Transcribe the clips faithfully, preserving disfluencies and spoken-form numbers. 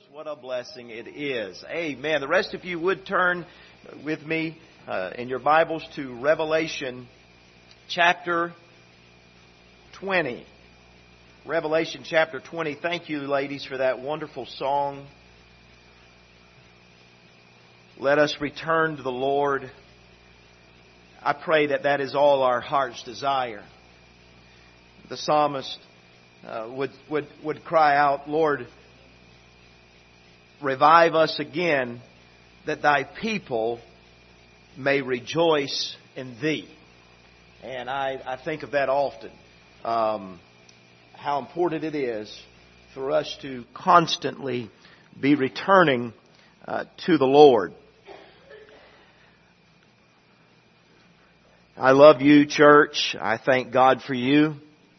What a blessing it is. Amen. The rest of you would turn with me uh, in your Bibles to Revelation chapter twenty. Revelation chapter twenty. Thank you, ladies, for that wonderful song. Let us return to the Lord. I pray that that is all our heart's desire. The psalmist uh, would, would, would cry out, Lord, revive us again, that thy people may rejoice in thee. And I, I think of that often. Um, how important it is for us to constantly be returning uh, to the Lord. I love you, church. I thank God for you.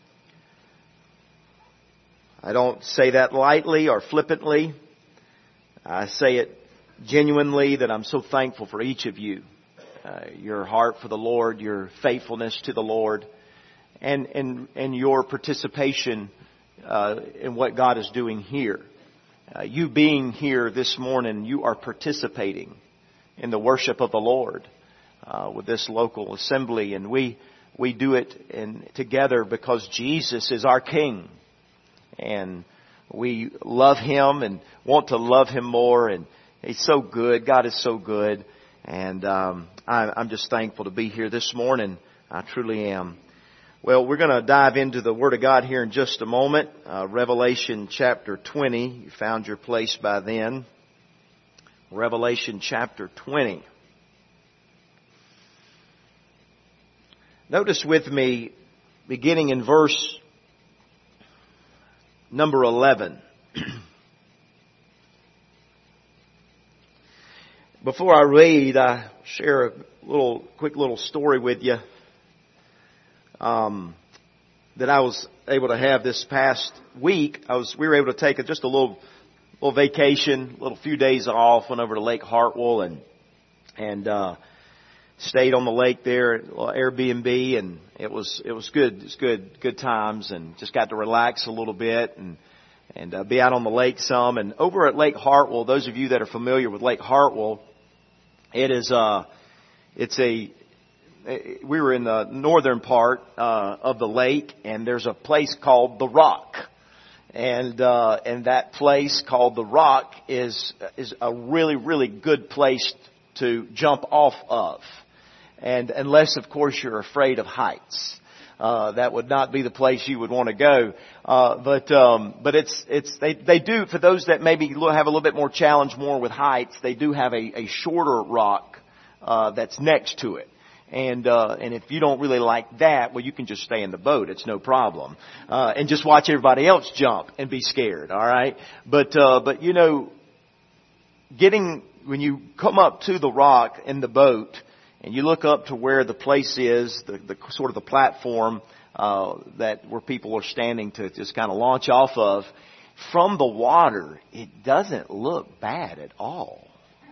I don't say that lightly or flippantly. I say it genuinely that I'm so thankful for each of you. Uh, your heart for the Lord, your faithfulness to the Lord, and and, and your participation uh, in what God is doing here. Uh, you being here this morning, you are participating in the worship of the Lord uh, with this local assembly. And we, we do it in, together because Jesus is our King. And we love Him and want to love Him more, and He's so good. God is so good, and um, I, I'm just thankful to be here this morning. I truly am. Well, we're going to dive into the Word of God here in just a moment. Uh, Revelation chapter twenty. You found your place by then. Revelation chapter twenty. Notice with me, beginning in verse number eleven. Before I read, I share a little, quick little story with you um, that I was able to have this past week. I was, we were able to take a, just a little, little vacation, a little few days off. Went over to Lake Hartwell and and uh, stayed on the lake there, at Airbnb, and it was it was good. It was good, good times, and just got to relax a little bit and and uh, be out on the lake some. And over at Lake Hartwell, those of you that are familiar with Lake Hartwell, it is uh it's a we were in the northern part uh, of the lake, and there's a place called the Rock, and uh, and that place called the Rock is is a really really good place to jump off of. And unless, of course, you're afraid of heights, uh, that would not be the place you would want to go. Uh, but um, but it's it's they they do, for those that maybe have a little bit more challenge more with heights, they do have a, a shorter rock uh, that's next to it. And uh, and if you don't really like that, well, you can just stay in the boat. It's no problem, uh, and just watch everybody else jump and be scared. All right, but uh, but you know, getting when you come up to the rock in the boat, and you look up to where the place is, the, the sort of the platform uh, that where people are standing to just kind of launch off of, from the water, it doesn't look bad at all.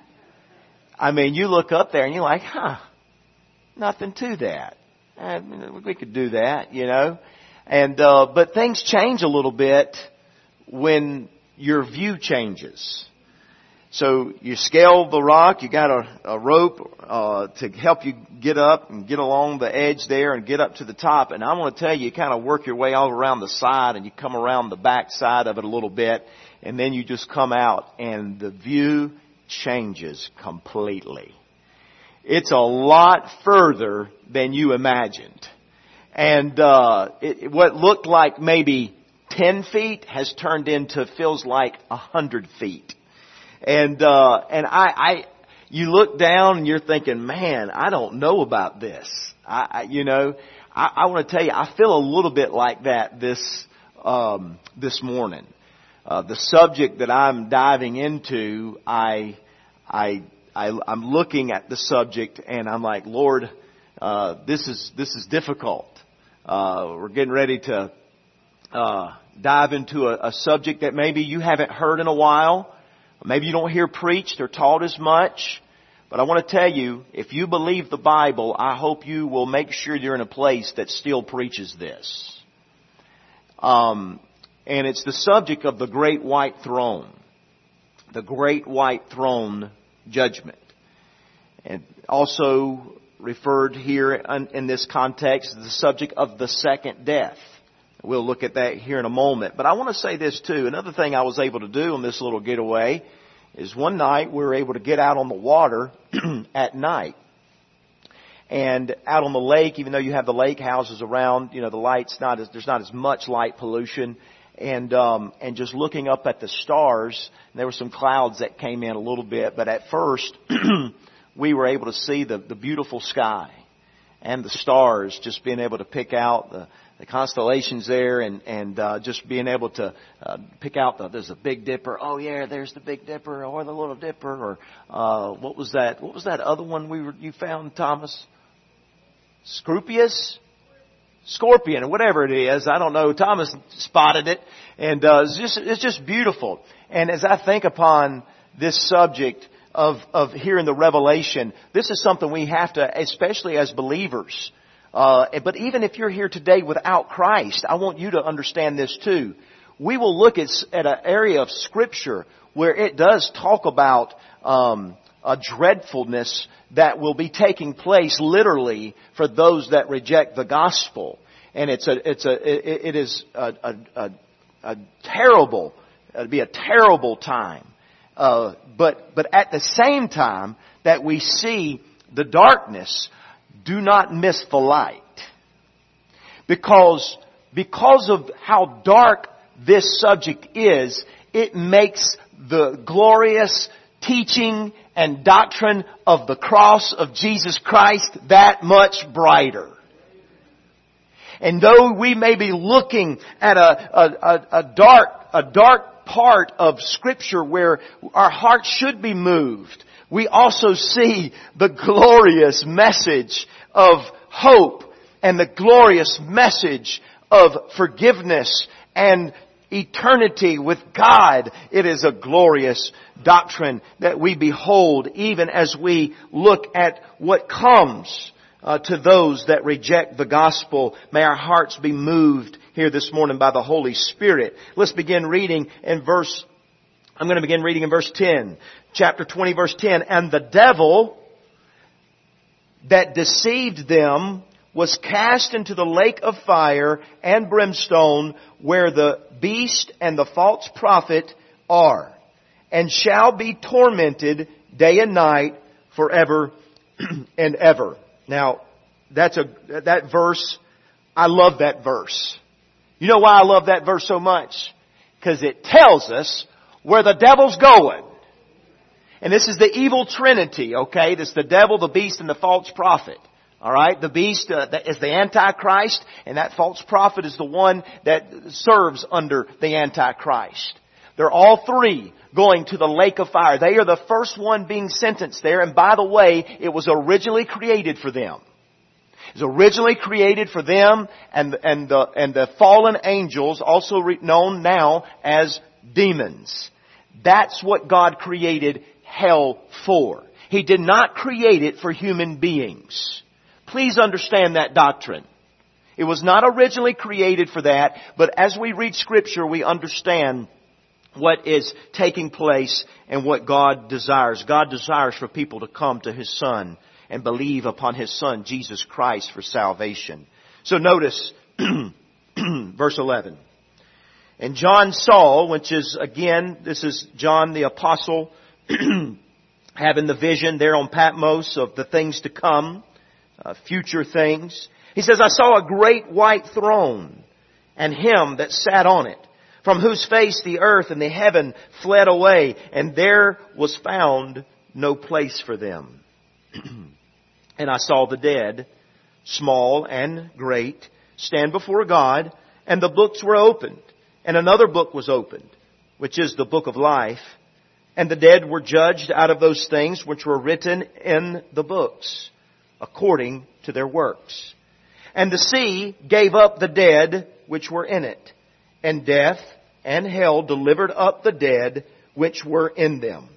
I mean, you look up there and you're like, huh, nothing to that. I mean, we could do that, you know. And uh, but things change a little bit when your view changes. So you scale the rock, you got a, a rope uh, to help you get up and get along the edge there and get up to the top. And I want to tell you, you kind of work your way all around the side, and you come around the back side of it a little bit, and then you just come out, and the view changes completely. It's a lot further than you imagined. And uh, it, what looked like maybe ten feet has turned into, feels like one hundred feet. And, uh, and I, I, you look down and you're thinking, man, I don't know about this. I, I you know, I, I want to tell you, I feel a little bit like that this, um, this morning. Uh, the subject that I'm diving into, I, I, I, I'm looking at the subject and I'm like, Lord, uh, this is, this is difficult. Uh, we're getting ready to, uh, dive into a, a subject that maybe you haven't heard in a while. Maybe you don't hear preached or taught as much. But I want to tell you, if you believe the Bible, I hope you will make sure you're in a place that still preaches this. Um, and it's the subject of the Great White Throne. the great white throne judgment. And also referred here in this context to the subject of the second death. We'll look at that here in a moment. But I want to say this too. Another thing I was able to do on this little getaway is one night we were able to get out on the water at night. And out on the lake, even though you have the lake houses around, you know, the light's not as, there's not as much light pollution. And, um, and just looking up at the stars, there were some clouds that came in a little bit, but at first, we were able to see the, the beautiful sky and the stars, just being able to pick out the, the constellations there and, and, uh, just being able to, uh, pick out the, there's a Big Dipper. Oh yeah, there's the Big Dipper or the Little Dipper or, uh, what was that? What was that other one we were, you found, Thomas? Scrupius? Scorpion or whatever it is. I don't know. Thomas spotted it. And uh, it's just it's just beautiful. And as I think upon this subject of, of here in the Revelation, this is something we have to, especially as believers. Uh, but even if you're here today without Christ, I want you to understand this too. We will look at, at an area of Scripture where it does talk about um, a dreadfulness that will be taking place literally for those that reject the gospel. And it's a, it's a, it, it is a, a, a, a terrible, it'd be a terrible time. Uh, but, but at the same time that we see the darkness, do not miss the light. Because, because of how dark this subject is, it makes the glorious teaching and doctrine of the cross of Jesus Christ that much brighter. And though we may be looking at a, a, a dark, a dark part of Scripture where our hearts should be moved, we also see the glorious message of hope and the glorious message of forgiveness and eternity with God. It is a glorious doctrine that we behold even as we look at what comes uh, to those that reject the gospel. May our hearts be moved here this morning by the Holy Spirit. Let's begin reading in verse, I'm going to begin reading in verse ten. Chapter twenty, verse ten. And the devil that deceived them was cast into the lake of fire and brimstone, where the beast and the false prophet are, and shall be tormented day and night forever and ever. Now, that's a, that verse, I love that verse. You know why I love that verse so much? Because it tells us where the devil's going. And this is the evil trinity, okay? This is the devil, the beast, and the false prophet. All right, the beast uh, is the Antichrist, and that false prophet is the one that serves under the Antichrist. They're all three going to the lake of fire. They are the first one being sentenced there, and by the way, it was originally created for them. It was originally created for them and and the and the fallen angels, also known now as demons. That's what God created hell for. He did not create it for human beings. Please understand that doctrine. It was not originally created for that, but as we read Scripture, we understand what is taking place and what God desires. God desires for people to come to His Son and believe upon His Son, Jesus Christ, for salvation. So notice verse eleven. And John saw, which is, again, this is John the Apostle having the vision there on Patmos of the things to come. Uh, future things. He says, I saw a great white throne and Him that sat on it, from whose face the earth and the heaven fled away, and there was found no place for them. And I saw the dead, small and great, stand before God, and the books were opened. And another book was opened, which is the book of life. And the dead were judged out of those things which were written in the books, according to their works. And the sea gave up the dead which were in it, and death and hell delivered up the dead which were in them.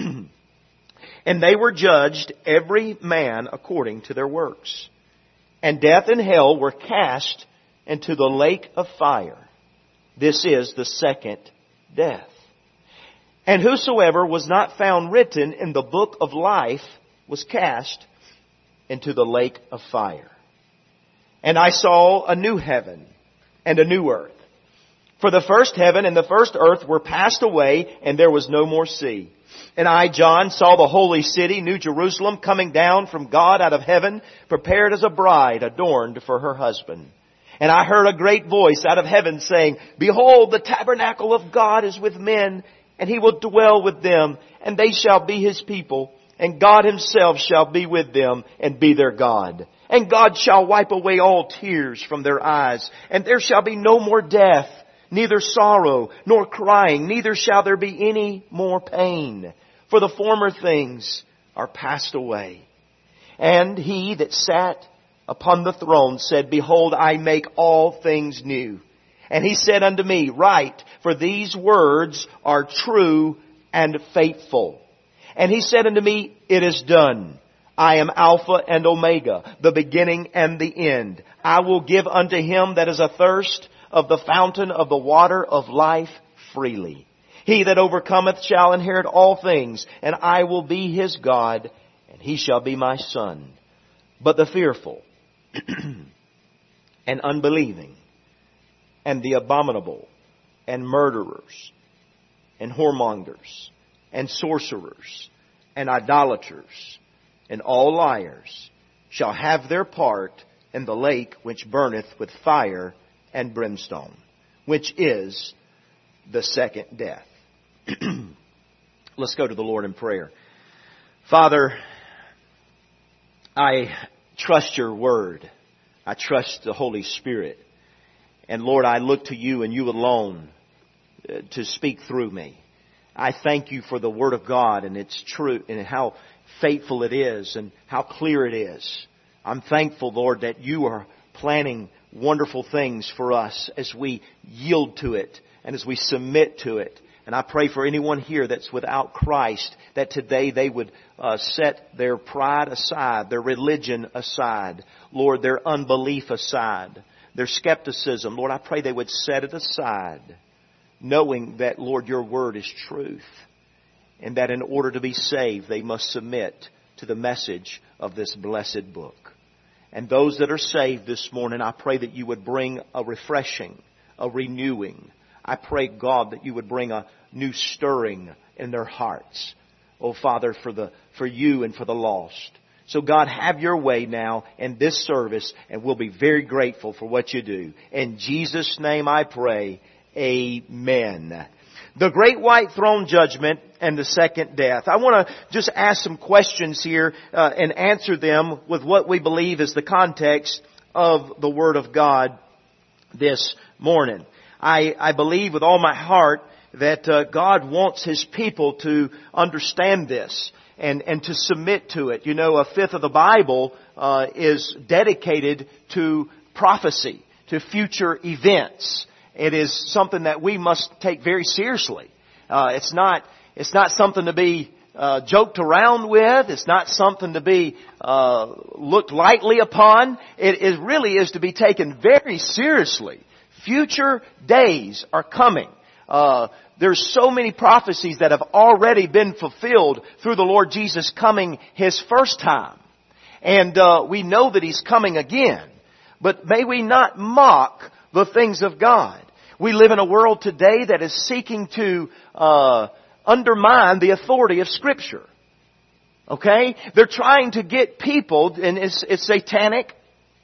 And they were judged every man according to their works. And death and hell were cast into the lake of fire. This is the second death. And whosoever was not found written in the book of life was cast into the lake of fire. And I saw a new heaven and a new earth. For the first heaven and the first earth were passed away, and there was no more sea. And I, John, saw the holy city, New Jerusalem, coming down from God out of heaven, prepared as a bride adorned for her husband. And I heard a great voice out of heaven saying, Behold, the tabernacle of God is with men, and He will dwell with them, and they shall be His people, and God Himself shall be with them, and be their God. And God shall wipe away all tears from their eyes, and there shall be no more death, neither sorrow, nor crying, neither shall there be any more pain. For the former things are passed away. And He that sat upon the throne said, Behold, I make all things new. And He said unto me, Write, for these words are true and faithful. And He said unto me, It is done. I am Alpha and Omega, the beginning and the end. I will give unto him that is athirst of the fountain of the water of life freely. He that overcometh shall inherit all things, and I will be his God, and he shall be my son. But the fearful and unbelieving and the abominable and murderers and whoremongers and sorcerers and idolaters and all liars shall have their part in the lake which burneth with fire and brimstone, which is the second death. Let's go to the Lord in prayer. Father, I trust your word. I trust the Holy Spirit. And Lord, I look to you and you alone to speak through me. I thank you for the word of God and its truth and how faithful it is and how clear it is. I'm thankful, Lord, that you are planning wonderful things for us as we yield to it and as we submit to it. And I pray for anyone here that's without Christ, that today they would uh, set their pride aside, their religion aside, Lord, their unbelief aside, their skepticism. Lord, I pray they would set it aside, knowing that, Lord, your word is truth, and that in order to be saved, they must submit to the message of this blessed book. And those that are saved this morning, I pray that you would bring a refreshing, a renewing. I pray, God, that you would bring a new stirring in their hearts. Oh, Father, for the for you and for the lost. So, God, have your way now in this service, and we'll be very grateful for what you do. In Jesus' name I pray, amen. The great white throne judgment and the second death. I want to just ask some questions here uh, and answer them with what we believe is the context of the Word of God this morning. I, I believe with all my heart that uh, God wants His people to understand this and, and to submit to it. You know, a fifth of the Bible uh, is dedicated to prophecy, to future events. It is something that we must take very seriously. Uh, it's not, it's not something to be uh, joked around with. It's not something to be uh, looked lightly upon. It, it really is to be taken very seriously. Future days are coming. Uh, there's so many prophecies that have already been fulfilled through the Lord Jesus coming His first time. And uh, we know that He's coming again. But may we not mock the things of God. We live in a world today that is seeking to uh, undermine the authority of Scripture. Okay? They're trying to get people, and it's, it's satanic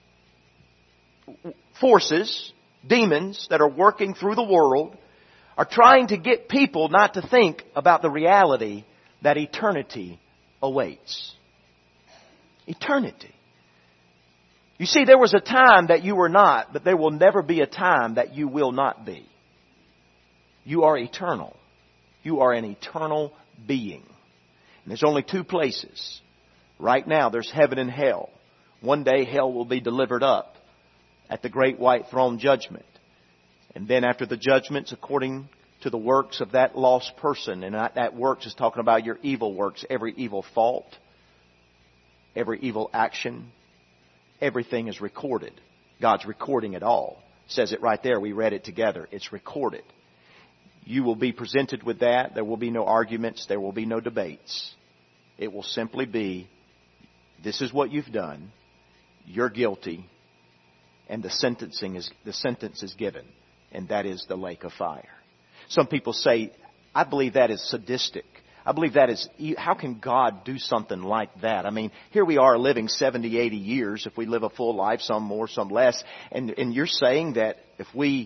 forces, demons that are working through the world, are trying to get people not to think about the reality that eternity awaits. Eternity. You see, there was a time that you were not, but there will never be a time that you will not be. You are eternal. You are an eternal being. And there's only two places. Right now, there's heaven and hell. One day, hell will be delivered up at the great white throne judgment. And then after the judgments, according to the works of that lost person, and that works is talking about your evil works, every evil fault, every evil action, everything is recorded. God's recording it all. It says it right there. We read it together. It's recorded. you will be presented with that. There will be no arguments. There will be no debates. It will simply be, this is what you've done. You're guilty. And the sentencing is, the sentence is given. And that is the lake of fire. Some people say, I believe that is sadistic. I believe that is, how can God do something like that? I mean, here we are living seventy, eighty years. If we live a full life, some more, some less. And, and you're saying that if we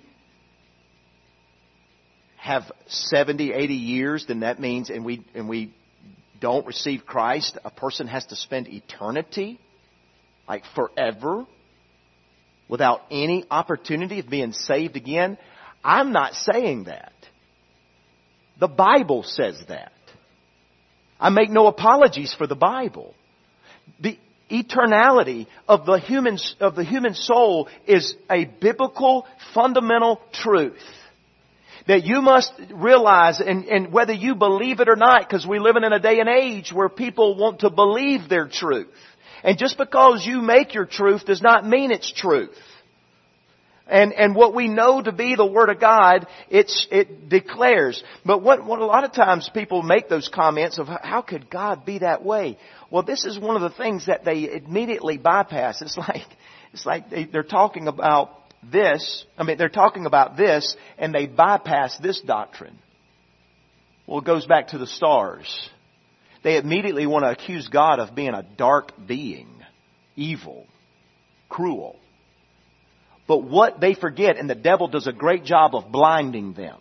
have seventy, eighty years, then that means, and we, and we don't receive Christ, a person has to spend eternity, like forever, without any opportunity of being saved again? I'm not saying that. The Bible says that. I make no apologies for the Bible. The eternality of the human, of the human soul is a biblical fundamental truth that you must realize, and, and whether you believe it or not, because we live in a day and age where people want to believe their truth. And just because you make your truth does not mean it's truth. And, and what we know to be the Word of God, it's, it declares. But what, what a lot of times people make those comments of, how could God be that way? Well, this is one of the things that they immediately bypass. It's like, it's like they, they're talking about this. I mean, they're talking about this and they bypass this doctrine. Well, it goes back to the stars. They immediately want to accuse God of being a dark being, evil, cruel. But what they forget, and the devil does a great job of blinding them.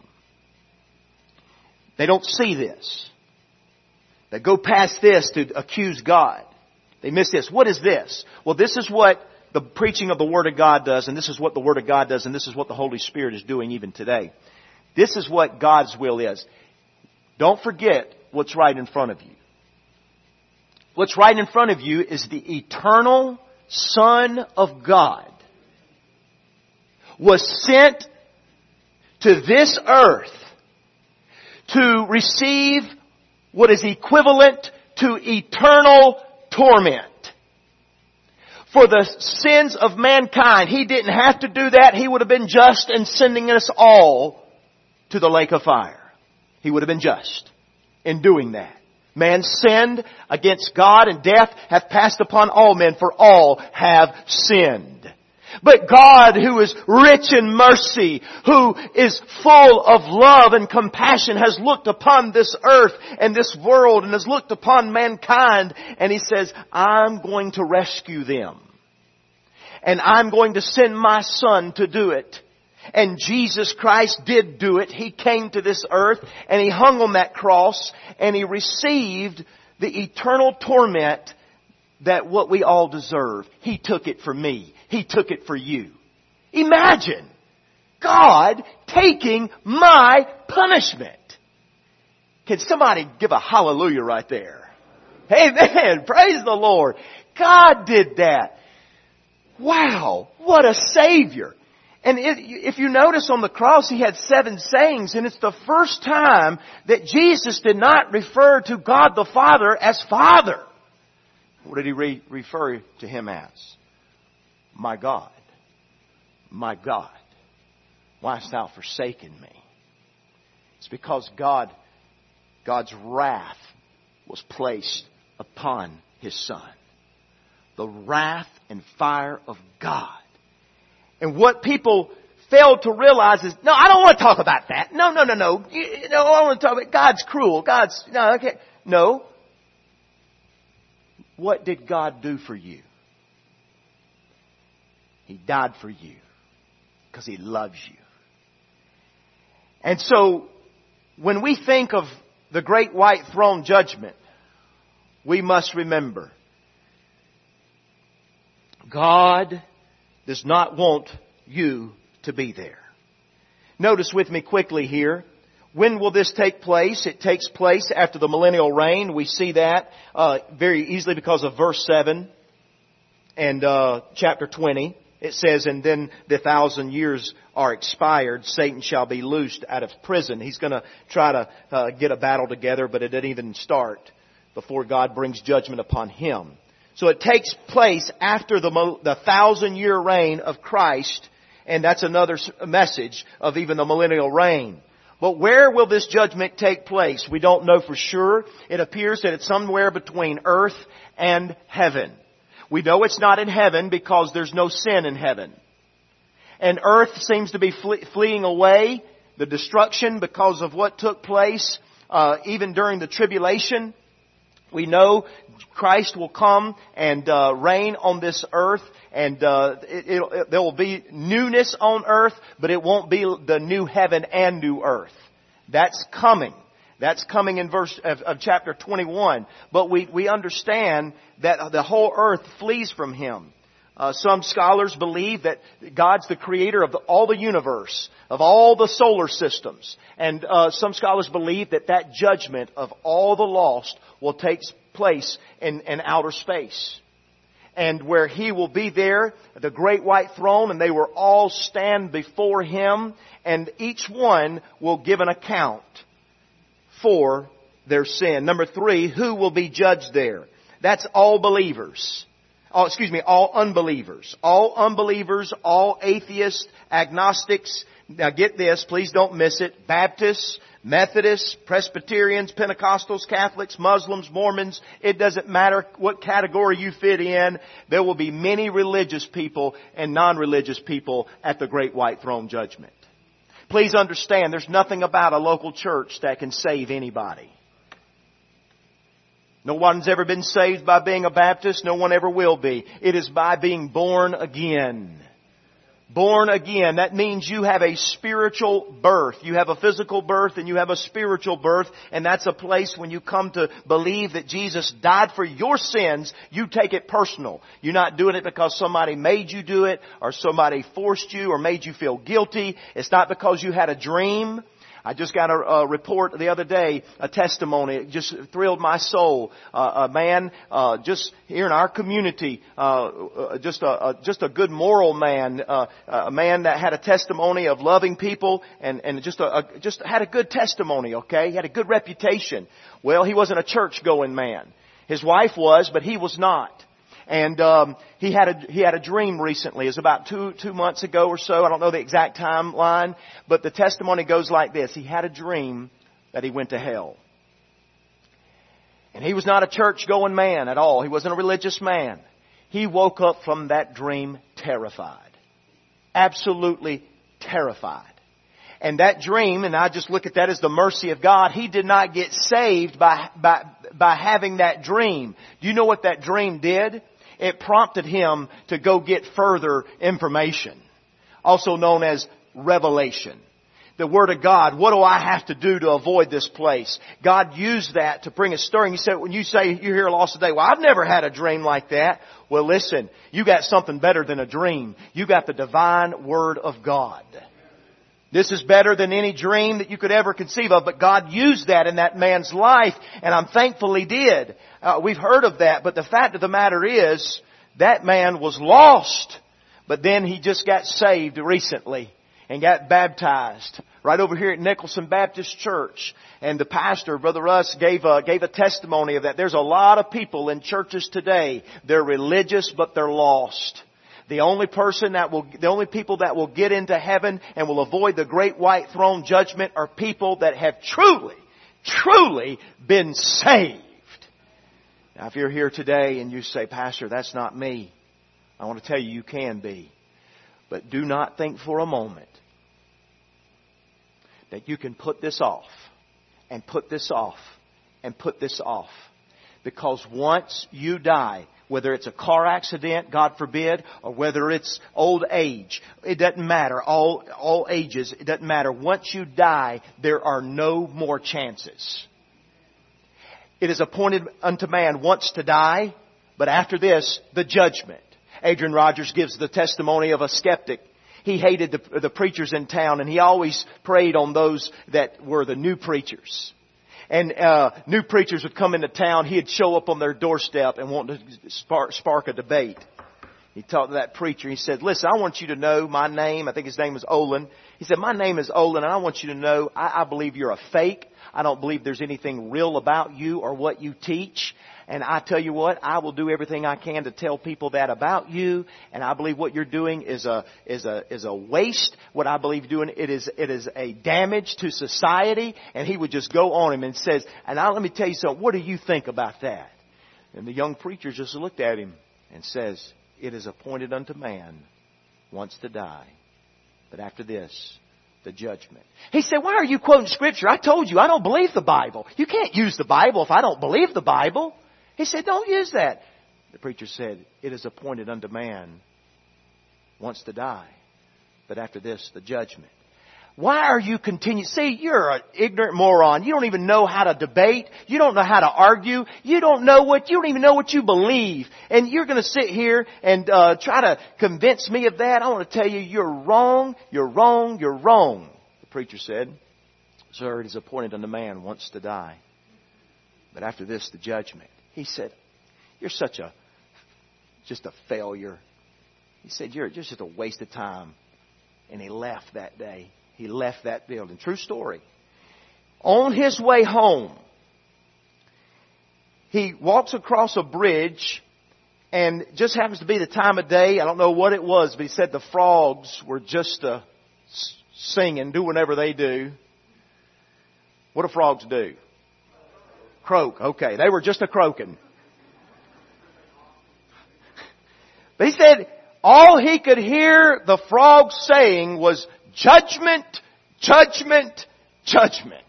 They don't see this. They go past this to accuse God. They miss this. What is this? Well, this is what the preaching of the Word of God does, and this is what the Word of God does, and this is what the Holy Spirit is doing even today. This is what God's will is. Don't forget what's right in front of you. What's right in front of you is the eternal Son of God was sent to this earth to receive what is equivalent to eternal torment for the sins of mankind. He didn't have to do that. He would have been just in sending us all to the lake of fire. He would have been just in doing that. Man sinned against God, and death hath passed upon all men, for all have sinned. But God, who is rich in mercy, who is full of love and compassion, has looked upon this earth and this world and has looked upon mankind, and He says, I'm going to rescue them. And I'm going to send my Son to do it. And Jesus Christ did do it. He came to this earth and He hung on that cross and He received the eternal torment that what we all deserve. He took it for me. He took it for you. Imagine God taking my punishment. Can somebody give a hallelujah right there? Amen. Praise the Lord. God did that. Wow. What a Savior. And if you notice on the cross, He had seven sayings, and it's the first time that Jesus did not refer to God the Father as Father. What did He re- refer to Him as? My God, my God, why hast Thou forsaken me? It's because God, God's wrath was placed upon His Son. The wrath and fire of God. And what people fail to realize is, no, I don't want to talk about that. No, no, no, no. You know, I want to talk about God's cruel. God's, no, okay. No. What did God do for you? He died for you because He loves you. And so, when we think of the great white throne judgment, we must remember, God does not want you to be there. Notice with me quickly here. When will this take place? It takes place after the millennial reign. We see that uh, very easily because of verse seven and uh, chapter twenty. It says, and then the thousand years are expired, Satan shall be loosed out of prison. He's going to try to uh, get a battle together, but it didn't even start before God brings judgment upon him. So it takes place after the, the thousand year reign of Christ, and that's another message of even the millennial reign. But where will this judgment take place? We don't know for sure. It appears that it's somewhere between earth and heaven. We know it's not in heaven because there's no sin in heaven. And earth seems to be fle- fleeing away, the destruction because of what took place uh, even during the tribulation. We know Christ will come and uh, reign on this earth, and uh, it, it, it, there will be newness on earth, but it won't be the new heaven and new earth. That's coming. That's coming in verse of, of chapter twenty-one. But we, we understand that the whole earth flees from Him. Uh, some scholars believe that God's the creator of the, all the universe, of all the solar systems. And uh, some scholars believe that that judgment of all the lost will take place in, in outer space. And where He will be there, the great white throne, and they will all stand before Him, and each one will give an account for their sin. Number three, who will be judged there? That's all believers. Oh, excuse me, all unbelievers. All unbelievers, all atheists, agnostics. Now get this, please don't miss it. Baptists, Methodists, Presbyterians, Pentecostals, Catholics, Muslims, Mormons. It doesn't matter what category you fit in. There will be many religious people and non-religious people at the great white throne judgment. Please understand, there's nothing about a local church that can save anybody. No one's ever been saved by being a Baptist. No one ever will be. It is by being born again. Born again. That means you have a spiritual birth. You have a physical birth and you have a spiritual birth. And that's a place when you come to believe that Jesus died for your sins, you take it personal. You're not doing it because somebody made you do it or somebody forced you or made you feel guilty. It's not because you had a dream. I just got a, a report the other day, a testimony. It just thrilled my soul. Uh, a man, uh, just here in our community, uh, just a, a just a good moral man, uh, a man that had a testimony of loving people, and and just a, a just had a good testimony. Okay, he had a good reputation. Well, he wasn't a church-going man. His wife was, but he was not. And um, he had a he had a dream recently. It was about two two months ago or so. I don't know the exact timeline, but the testimony goes like this: he had a dream that he went to hell, and he was not a church-going man at all. He wasn't a religious man. He woke up from that dream terrified, absolutely terrified. And that dream, and I just look at that as the mercy of God, he did not get saved by by by having that dream. Do you know what that dream did? It prompted him to go get further information, also known as revelation. The Word of God. What do I have to do to avoid this place? God used that to bring a stirring. You said, when you say you're here lost today, well, I've never had a dream like that. Well, listen, you got something better than a dream. You got the divine Word of God. This is better than any dream that you could ever conceive of, but God used that in that man's life, and I'm thankful He did. Uh, we've heard of that, but the fact of the matter is, that man was lost, but then he just got saved recently and got baptized right over here at Nicholson Baptist Church. And the pastor, Brother Russ, gave a, gave a testimony of that. There's a lot of people in churches today, they're religious, but they're lost. The only person that will, the only people that will get into heaven and will avoid the great white throne judgment are people that have truly, truly been saved. Now, if you're here today and you say, Pastor, that's not me, I want to tell you, you can be. But do not think for a moment that you can put this off and put this off and put this off. Because once you die, whether it's a car accident, God forbid, or whether it's old age, it doesn't matter. All, all ages, it doesn't matter. Once you die, there are no more chances. It is appointed unto man once to die, but after this, the judgment. Adrian Rogers gives the testimony of a skeptic. He hated the, the preachers in town, and he always preyed on those that were the new preachers. And uh, new preachers would come into town. He'd show up on their doorstep and want to spark, spark a debate. He talked to that preacher. He said, listen, I want you to know my name. I think his name was Olin. He said, my name is Olin, and I want you to know I, I believe you're a fake. I don't believe there's anything real about you or what you teach. And I tell you what, I will do everything I can to tell people that about you. And I believe what you're doing is a is a is a waste. What I believe you're doing, it is it is a damage to society. And he would just go on him and says, and now let me tell you something. What do you think about that? And the young preacher just looked at him and says, it is appointed unto man once to die, but after this, the judgment. He said, why are you quoting Scripture? I told you, I don't believe the Bible. You can't use the Bible if I don't believe the Bible. He said, don't use that. The preacher said, it is appointed unto man once to die, but after this, the judgment. Why are you continuing? See, you're an ignorant moron. You don't even know how to debate. You don't know how to argue. You don't know what, you don't even know what you believe. And you're going to sit here and uh, try to convince me of that. I want to tell you, you're wrong, you're wrong, you're wrong. The preacher said, sir, it is appointed unto man once to die, but after this, the judgment. He said, you're such a, just a failure. He said, you're just a waste of time. And he left that day. He left that building. True story. On his way home, he walks across a bridge, and it just happens to be the time of day. I don't know what it was, but he said the frogs were just uh, singing, do whatever they do. What do frogs do? Croak. Okay, they were just a croaking. But he said all he could hear the frogs saying was judgment, judgment, judgment.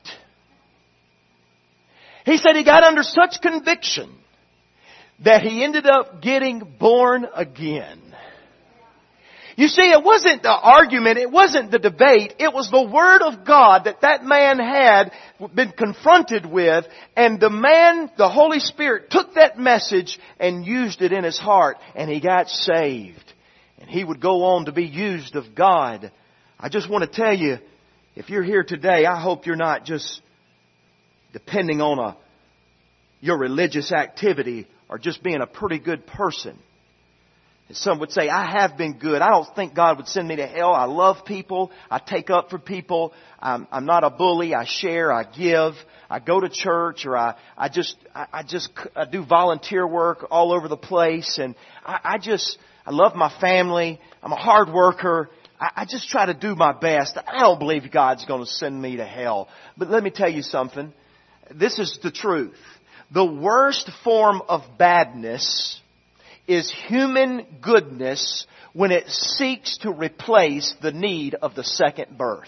He said he got under such conviction that he ended up getting born again. You see, it wasn't the argument, it wasn't the debate, it was the Word of God that that man had been confronted with, and the man, the Holy Spirit, took that message and used it in his heart, and he got saved. And he would go on to be used of God. I just want to tell you, if you're here today, I hope you're not just depending on a your religious activity or just being a pretty good person. Some would say, I have been good. I don't think God would send me to hell. I love people. I take up for people. I'm, I'm not a bully. I share. I give. I go to church, or I, I just, I, I just I do volunteer work all over the place. And I, I just, I love my family. I'm a hard worker. I, I just try to do my best. I don't believe God's going to send me to hell. But let me tell you something. This is the truth. The worst form of badness is human goodness when it seeks to replace the need of the second birth.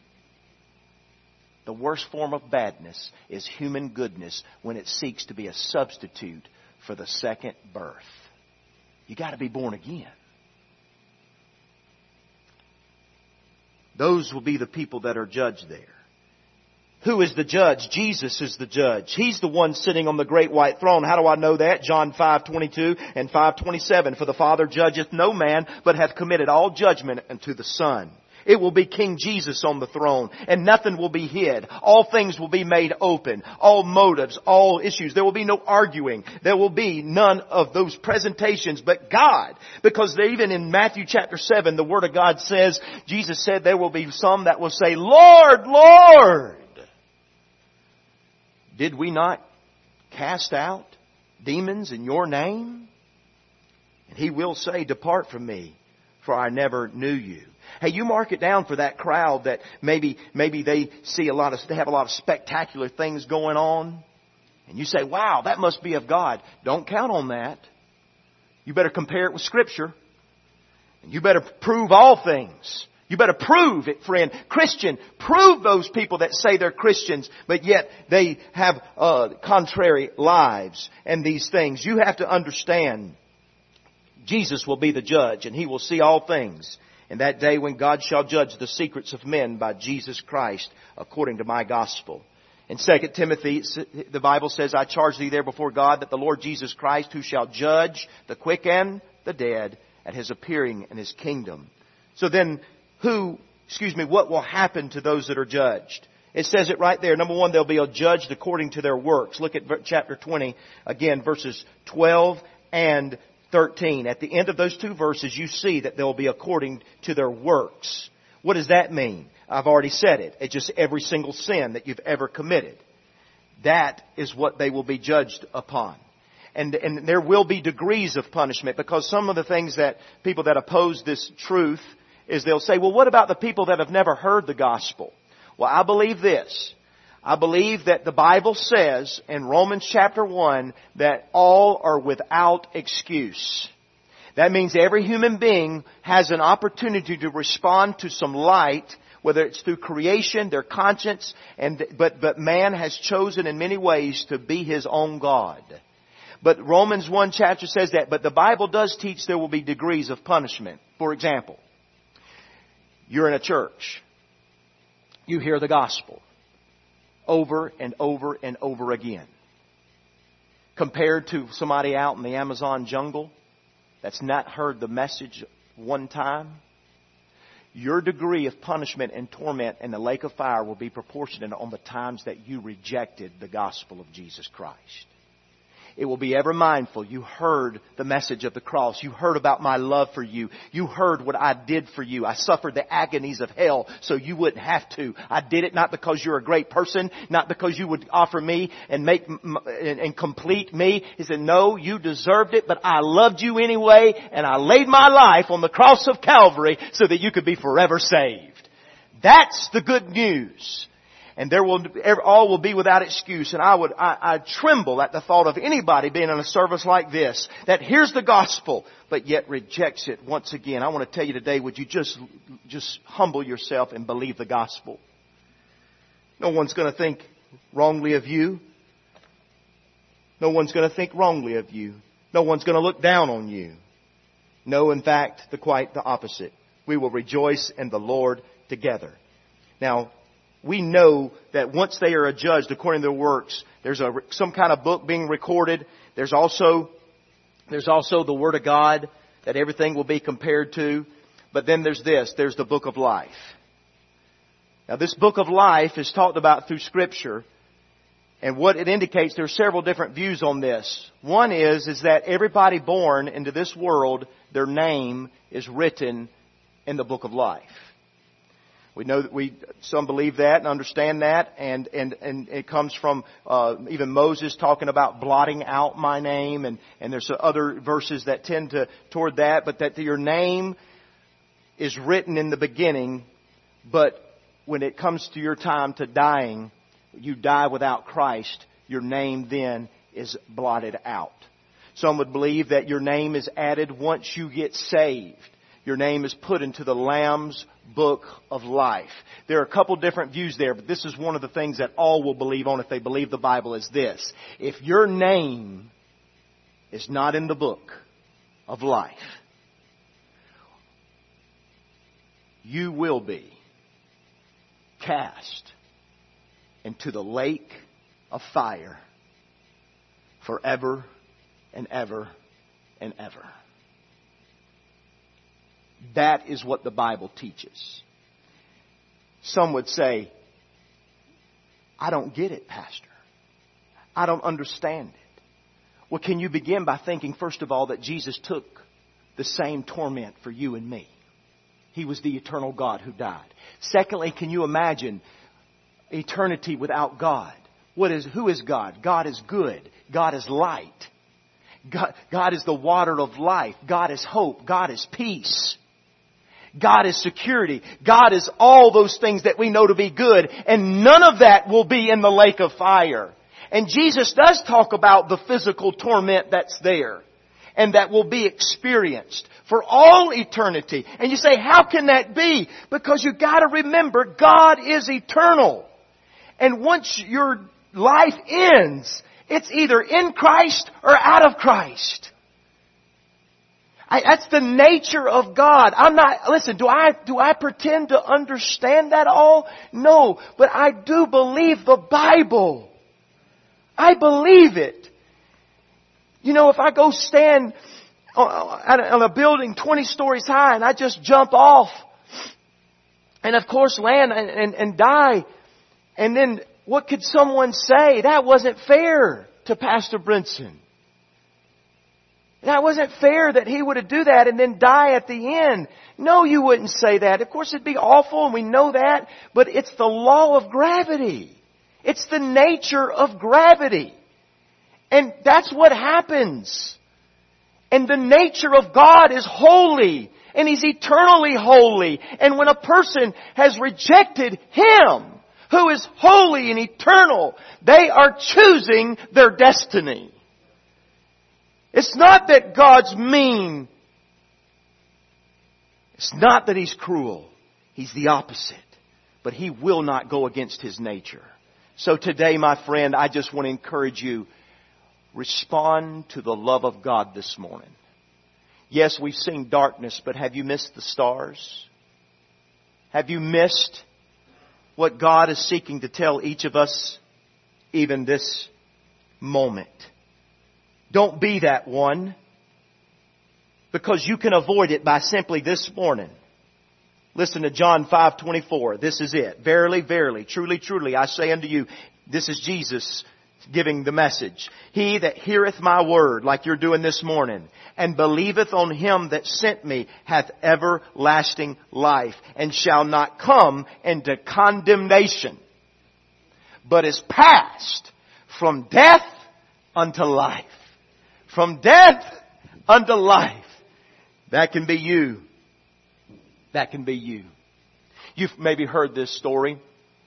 The worst form of badness is human goodness when it seeks to be a substitute for the second birth. You got to be born again. Those will be the people that are judged there. Who is the judge? Jesus is the judge. He's the one sitting on the great white throne. How do I know that? John five twenty-two and five twenty-seven. For the Father judgeth no man, but hath committed all judgment unto the Son. It will be King Jesus on the throne, and nothing will be hid. All things will be made open. All motives, all issues. There will be no arguing. There will be none of those presentations but God. Because even in Matthew chapter seven, the Word of God says, Jesus said there will be some that will say, Lord, Lord, did we not cast out demons in your name? And He will say, depart from me, for I never knew you. Hey, you mark it down for that crowd that maybe maybe they see a lot of, they have a lot of spectacular things going on. And you say, wow, that must be of God. Don't count on that. You better compare it with Scripture. And you better prove all things. You better prove it, friend. Christian, prove those people that say they're Christians, but yet they have uh, contrary lives and these things. You have to understand, Jesus will be the judge, and He will see all things. In that day when God shall judge the secrets of men by Jesus Christ, according to my gospel. In Second Timothy, the Bible says, I charge thee there before God that the Lord Jesus Christ, who shall judge the quick and the dead at His appearing in His kingdom. So then, who, excuse me, what will happen to those that are judged? It says it right there. Number one, they'll be judged according to their works. Look at chapter twenty, again, verses twelve and thirteen. At the end of those two verses, you see that they'll be according to their works. What does that mean? I've already said it. It's just every single sin that you've ever committed. That is what they will be judged upon. And, and there will be degrees of punishment, because some of the things that people that oppose this truth is they'll say, well, what about the people that have never heard the gospel? Well, I believe this. I believe that the Bible says in Romans chapter one that all are without excuse. That means every human being has an opportunity to respond to some light, whether it's through creation, their conscience, and but but man has chosen in many ways to be his own God. But Romans one chapter says that, but the Bible does teach there will be degrees of punishment. For example, you're in a church. You hear the gospel over and over and over again. Compared to somebody out in the Amazon jungle that's not heard the message one time, your degree of punishment and torment in the lake of fire will be proportionate on the times that you rejected the gospel of Jesus Christ. It will be ever mindful. You heard the message of the cross. You heard about my love for you. You heard what I did for you. I suffered the agonies of hell so you wouldn't have to. I did it not because you're a great person, not because you would offer me and make and complete me. He said, no, you deserved it, but I loved you anyway, and I laid my life on the cross of Calvary so that you could be forever saved. That's the good news. And there will, all will be without excuse. And I would, I, I tremble at the thought of anybody being in a service like this that hears the gospel, but yet rejects it once again. I want to tell you today, would you just, just humble yourself and believe the gospel? No one's going to think wrongly of you. No one's going to think wrongly of you. No one's going to look down on you. No, in fact, the quite the opposite. We will rejoice in the Lord together. Now, we know that once they are adjudged according to their works, there's a, some kind of book being recorded. There's also, there's also the Word of God that everything will be compared to. But then there's this, there's the book of life. Now this book of life is talked about through Scripture. And what it indicates, there are several different views on this. One is, is that everybody born into this world, their name is written in the book of life. We know that we, some believe that and understand that, and, and, and it comes from, uh, even Moses talking about blotting out my name, and, and there's other verses that tend to, toward that, but that your name is written in the beginning, but when it comes to your time to dying, you die without Christ, your name then is blotted out. Some would believe that your name is added once you get saved. Your name is put into the Lamb's book of life. There are a couple different views there, but this is one of the things that all will believe on if they believe the Bible is this. If your name is not in the book of life, you will be cast into the lake of fire forever and ever and ever. That is what the Bible teaches. Some would say, I don't get it, Pastor. I don't understand it. Well, can you begin by thinking, first of all, that Jesus took the same torment for you and me? He was the eternal God who died. Secondly, can you imagine eternity without God? What is, who is God? God is good. God is light. God, God is the water of life. God is hope. God is peace. God is security. God is all those things that we know to be good. And none of that will be in the lake of fire. And Jesus does talk about the physical torment that's there. And that will be experienced for all eternity. And you say, how can that be? Because you got to remember, God is eternal. And once your life ends, it's either in Christ or out of Christ. I, that's the nature of God. I'm not, listen, do I, do I pretend to understand that all? No, but I do believe the Bible. I believe it. You know, if I go stand on a building twenty stories high and I just jump off and of course land and, and, and die, and then what could someone say? That wasn't fair to Pastor Brinson. That wasn't fair that He would have do that and then die at the end. No, you wouldn't say that. Of course, it'd be awful, and we know that. But it's the law of gravity. It's the nature of gravity. And that's what happens. And the nature of God is holy. And He's eternally holy. And when a person has rejected Him, who is holy and eternal, they are choosing their destiny. It's not that God's mean. It's not that He's cruel. He's the opposite. But He will not go against His nature. So today, my friend, I just want to encourage you, respond to the love of God this morning. Yes, we've seen darkness, but have you missed the stars? Have you missed what God is seeking to tell each of us even this moment? Don't be that one, because you can avoid it by simply this morning. Listen to John five twenty-four. This is it. Verily, verily, truly, truly, I say unto you, this is Jesus giving the message. He that heareth my word, like you're doing this morning, and believeth on Him that sent me, hath everlasting life, and shall not come into condemnation, but is passed from death unto life. From death unto life. That can be you. That can be you. You've maybe heard this story.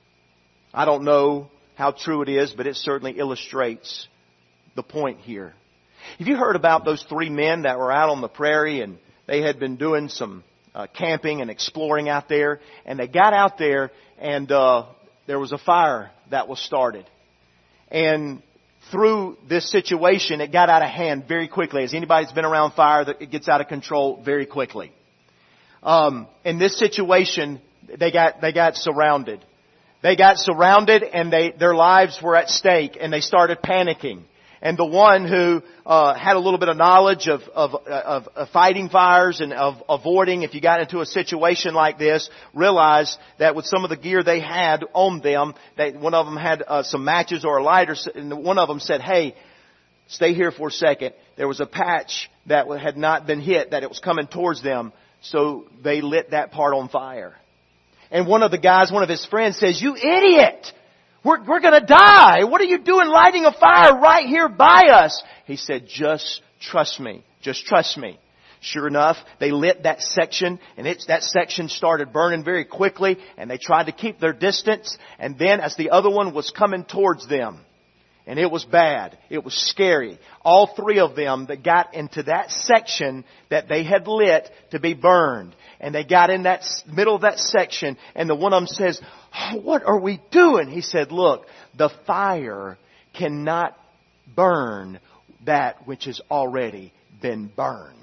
I don't know how true it is, but it certainly illustrates the point here. Have you heard about those three men that were out on the prairie and they had been doing some uh, camping and exploring out there, and they got out there and uh, there was a fire that was started. And through this situation, it got out of hand very quickly. As anybody's been around fire, it gets out of control very quickly. Um, in this situation, they got they got surrounded. They got surrounded, and they their lives were at stake, and they started panicking. And the one who uh, had a little bit of knowledge of, of, of, of fighting fires and of avoiding if you got into a situation like this, realized that with some of the gear they had on them, that one of them had uh, some matches or a lighter, and one of them said, "Hey, stay here for a second." There was a patch that had not been hit, that it was coming towards them, so they lit that part on fire. And one of the guys, one of his friends says, "You idiot! We're, we're going to die. What are you doing lighting a fire right here by us?" He said, "Just trust me. Just trust me." Sure enough, they lit that section, and it's, that section started burning very quickly, and they tried to keep their distance. And then as the other one was coming towards them, and it was bad, it was scary, all three of them that got into that section that they had lit to be burned, and they got in that middle of that section, and the one of them says, "Oh, what are we doing?" He said, "Look, the fire cannot burn that which has already been burned.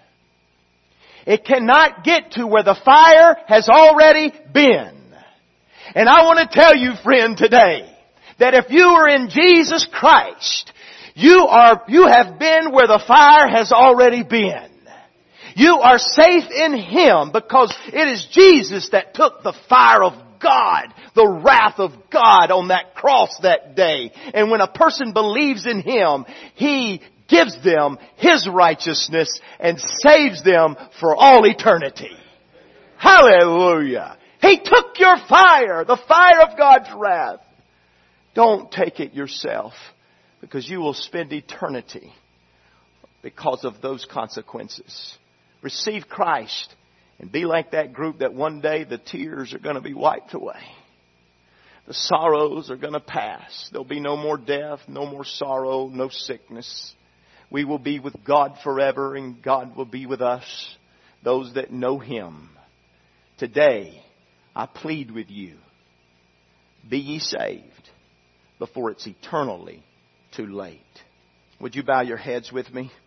It cannot get to where the fire has already been." And I want to tell you, friend, today, that if you are in Jesus Christ, you are, you have been where the fire has already been. You are safe in Him, because it is Jesus that took the fire of God, the wrath of God on that cross that day. And when a person believes in Him, He gives them His righteousness and saves them for all eternity. Hallelujah! He took your fire, the fire of God's wrath. Don't take it yourself, because you will spend eternity because of those consequences. Receive Christ and be like that group that one day the tears are going to be wiped away. The sorrows are going to pass. There'll be no more death, no more sorrow, no sickness. We will be with God forever, and God will be with us, those that know Him. Today, I plead with you, be ye saved before it's eternally too late. Would you bow your heads with me?